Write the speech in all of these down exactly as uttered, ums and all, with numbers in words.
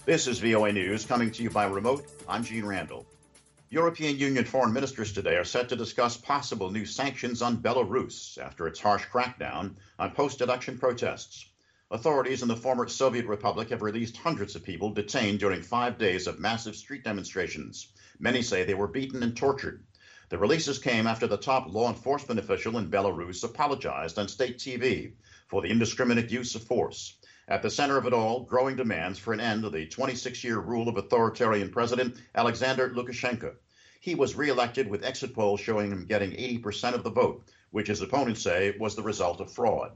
This is V O A News, coming to you by remote. I'm Gene Randall. European Union foreign ministers today are set to discuss possible new sanctions on Belarus after its harsh crackdown on post-election protests. Authorities in the former Soviet Republic have released hundreds of people detained during five days of massive street demonstrations. Many say they were beaten and tortured. The releases came after the top law enforcement official in Belarus apologized on state T V for the indiscriminate use of force. At the center of it all, growing demands for an end to the twenty-six-year rule of authoritarian President Alexander Lukashenko. He was reelected with exit polls showing him getting eighty percent of the vote, which his opponents say was the result of fraud.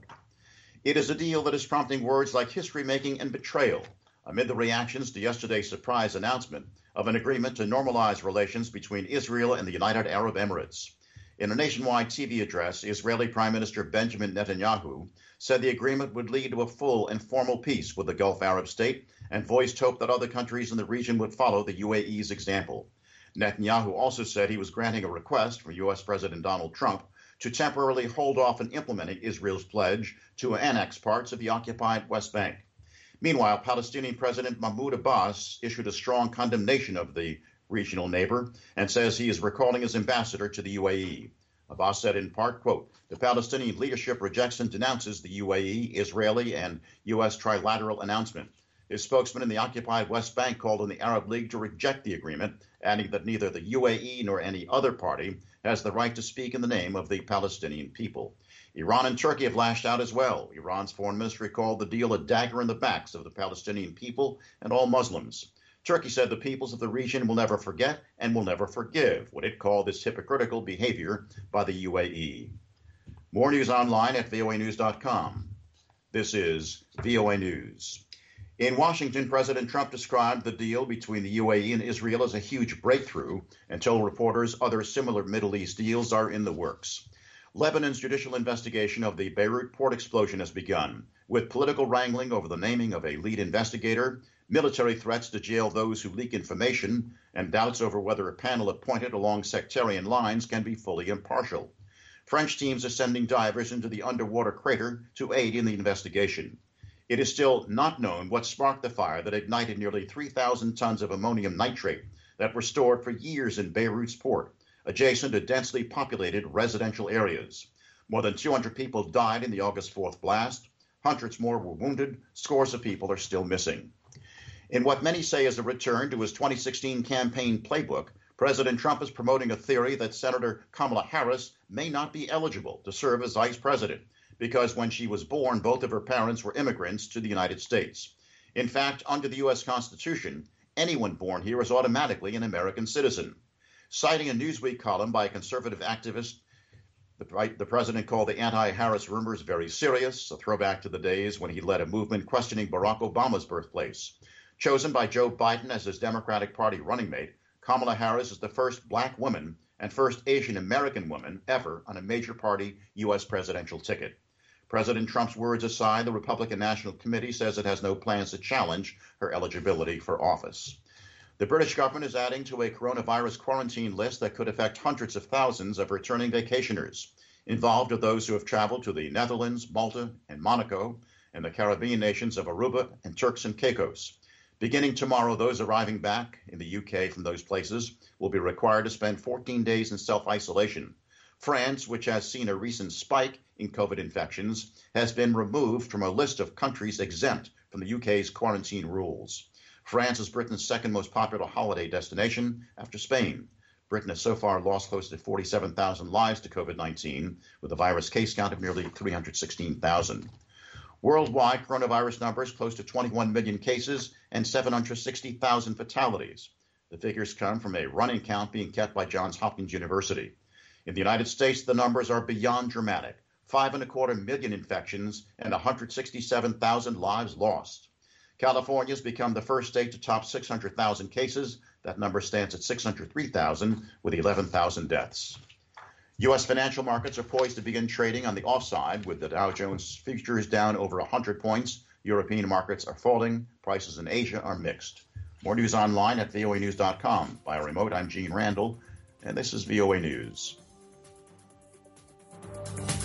It is a deal that is prompting words like history-making and betrayal amid the reactions to yesterday's surprise announcement of an agreement to normalize relations between Israel and the United Arab Emirates. In a nationwide T V address, Israeli Prime Minister Benjamin Netanyahu said the agreement would lead to a full and formal peace with the Gulf Arab state and voiced hope that other countries in the region would follow the U A E's example. Netanyahu also said he was granting a request from U S President Donald Trump to temporarily hold off on implementing Israel's pledge to annex parts of the occupied West Bank. Meanwhile, Palestinian President Mahmoud Abbas issued a strong condemnation of the regional neighbor and says he is recalling his ambassador to the U A E. Abbas said in part, quote, the Palestinian leadership rejects and denounces the U A E, Israeli, and U S trilateral announcement. His spokesman in the occupied West Bank called on the Arab League to reject the agreement, adding that neither the U A E nor any other party has the right to speak in the name of the Palestinian people. Iran and Turkey have lashed out as well. Iran's foreign ministry called the deal a dagger in the backs of the Palestinian people and all Muslims. Turkey said the peoples of the region will never forget and will never forgive what it called this hypocritical behavior by the U A E. More news online at V O A news dot com. This is V O A News. In Washington, President Trump described the deal between the U A E and Israel as a huge breakthrough and told reporters other similar Middle East deals are in the works. Lebanon's judicial investigation of the Beirut port explosion has begun, with political wrangling over the naming of a lead investigator, military threats to jail those who leak information, and doubts over whether a panel appointed along sectarian lines can be fully impartial. French teams are sending divers into the underwater crater to aid in the investigation. It is still not known what sparked the fire that ignited nearly three thousand tons of ammonium nitrate that were stored for years in Beirut's port, adjacent to densely populated residential areas. More than two hundred people died in the August fourth blast. Hundreds more were wounded. Scores of people are still missing. In what many say is a return to his twenty sixteen campaign playbook, President Trump is promoting a theory that Senator Kamala Harris may not be eligible to serve as vice president because when she was born, both of her parents were immigrants to the United States. In fact, under the U S Constitution, anyone born here is automatically an American citizen. Citing a Newsweek column by a conservative activist, the, the president called the anti-Harris rumors very serious, a throwback to the days when he led a movement questioning Barack Obama's birthplace. Chosen by Joe Biden as his Democratic Party running mate, Kamala Harris is the first black woman and first Asian American woman ever on a major party U S presidential ticket. President Trump's words aside, the Republican National Committee says it has no plans to challenge her eligibility for office. The British government is adding to a coronavirus quarantine list that could affect hundreds of thousands of returning vacationers. Involved are those who have traveled to the Netherlands, Malta, and Monaco, and the Caribbean nations of Aruba and Turks and Caicos. Beginning tomorrow, those arriving back in the U K from those places will be required to spend fourteen days in self-isolation. France, which has seen a recent spike in COVID infections, has been removed from a list of countries exempt from the U K's quarantine rules. France is Britain's second most popular holiday destination after Spain. Britain has so far lost close to forty-seven thousand lives to COVID nineteen, with a virus case count of nearly three hundred sixteen thousand. Worldwide, coronavirus numbers close to twenty-one million cases and seven hundred sixty thousand fatalities. The figures come from a running count being kept by Johns Hopkins University. In the United States, the numbers are beyond dramatic. Five and a quarter million infections and one hundred sixty-seven thousand lives lost. California has become the first state to top six hundred thousand cases. That number stands at six hundred three thousand with eleven thousand deaths. U S financial markets are poised to begin trading on the offside, with the Dow Jones futures down over one hundred points. European markets are falling. Prices in Asia are mixed. More news online at V O A news dot com. By a remote, I'm Gene Randall, and this is V O A News.